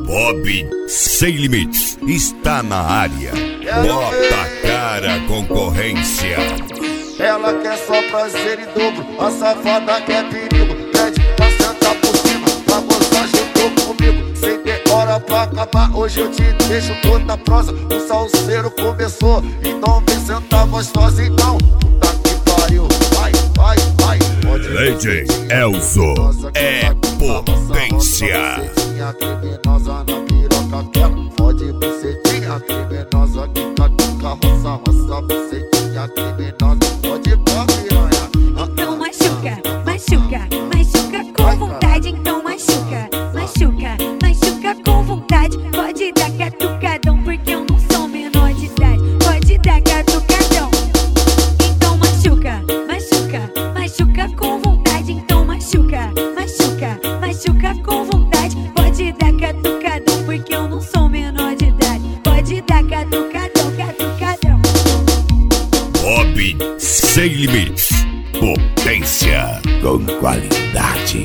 Bob Sem Limites está na área. Bota a cara, concorrência. Ela quer só prazer em dobro, a safada quer perigo. Pede pra sentar por cima, pra gozar junto comigo. Sem ter hora pra acabar, hoje eu te deixo toda prosa. O salseiro começou, então vem sentar gostosa. Então, puta que pariu, vai, vai, vai. DJ Elzo é potência. Bucetinha criminosa na piroca quebra. Fode bucetinha criminosa, quica, roça, roça. Bucetinha criminosa, pode pra piranha. Então machuca, machuca, machuca com vontade. Então machuca, machuca, machuca com vontade. Pode dar catucadão, porque eu não sou menor de idade. Pode dar catucadão. Então machuca, machuca, machuca com vontade. Então machuca, machuca, machuca com vontade. Pode dar catucadão, porque eu não sou menor de idade. Pode dar catucadão, catucadão. Bob Sem Limites, potência com qualidade.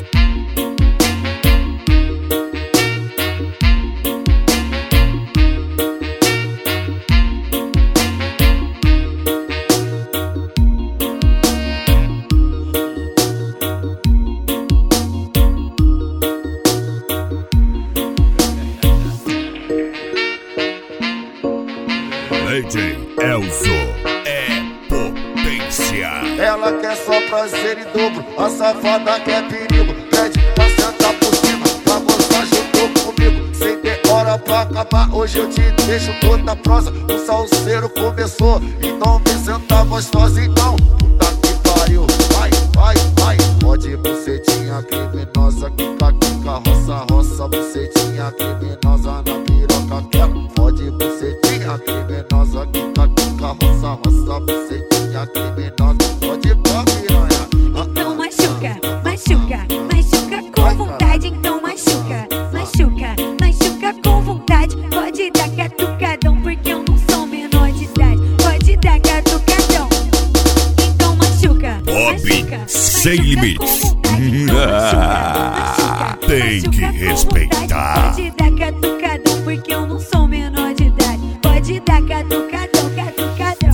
DJ Elzo é potência. Ela quer só prazer em dobro, a safada quer perigo. Pede pra sentar por cima, pra gozar junto comigo. Sem ter hora pra acabar, hoje eu te deixo toda prosa. O salseiro começou, então vem sentar gostosa. Então, puta que pariu, vai, vai, vai. Pode bucetinha criminosa, quica, roça, roça. Bucetinha criminosa na piroca quebra. Pode bucetinha criminosa, quica, roça, roça. Bucetinha criminosa, pode pra piranha. Então machuca, machuca, machuca com vontade. Então machuca, machuca, machuca com vontade. Pode dar catucadão, porque eu não sou menor de idade. Pode dar catucadão. Então machuca, Bob machuca, Sem machuca Limites. com vontade. Então machuca, Tem que machuca com respeitar. vontade. Pode dar catucadão, porque eu não sou menor de idade. Pode dar catucadão, catucadão.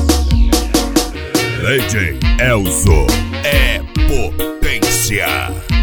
DJ Elzo é potência.